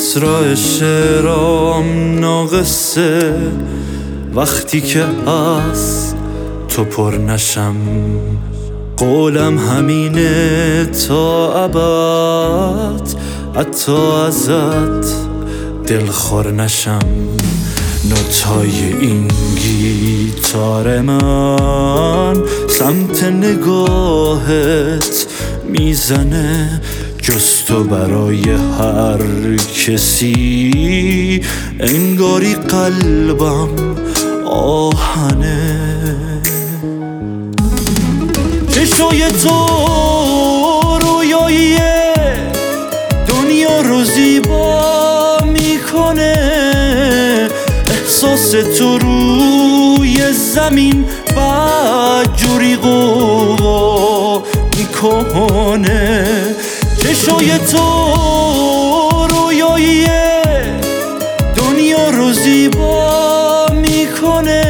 مصرع شعرام ناقصه وقتی که از تو پر نشم. قولم همینه تا ابد حتی ازت دلخور نشم. نوتای این گیتار من سمت نگاهت میزنه، جز تو برای هر کسی انگاری قلبم آهنه. چشای تو رویایی دنیا رو زیبا میکنه، احساس تو روی زمین بدجوری قوقا میکنه. چشای تو رویایی دنیا رو زیبا میکنه،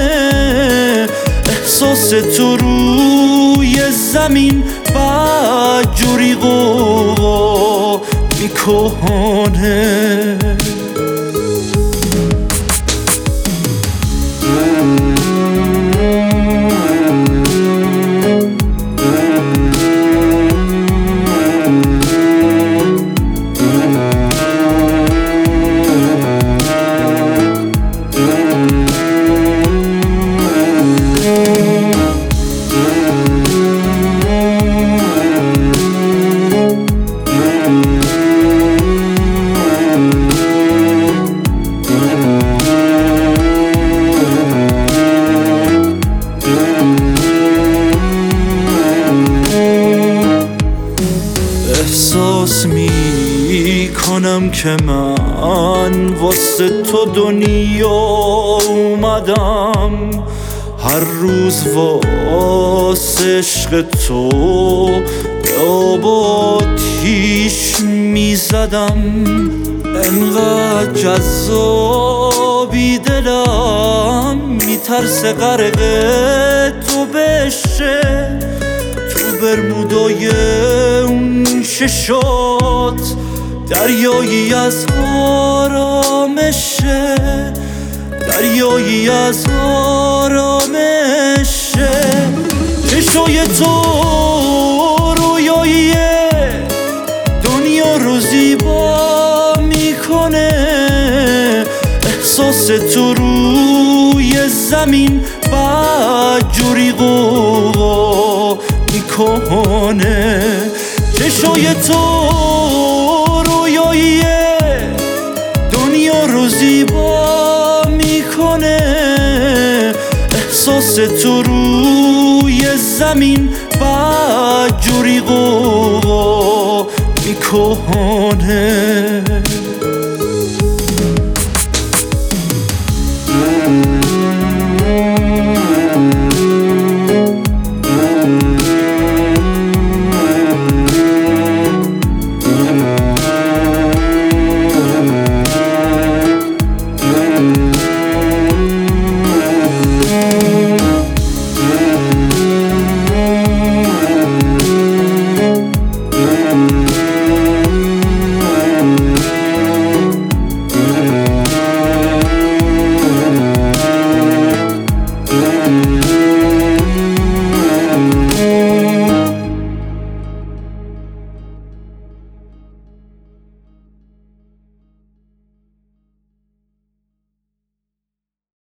احساس تو روی زمین بدجوری قوقا میکنه. احساس میکنم که من واسه تو دنیا اومدم، هر روز واسه عشق تو به آب آتیش میزدم. انقدر جذابی دلم میترسه غرق تو بشه، تو برمودای اون ششات دریایی از آرامشه، دریایی از آرامشه. چشای تو رویایی دنیا رو زیبا میکنه، احساس تو روی زمین بدجوری قوقا میکنه. چشای تو رویایی دنیا رو زیبا میکنه، احساس تو روی زمین بدجوری قوقا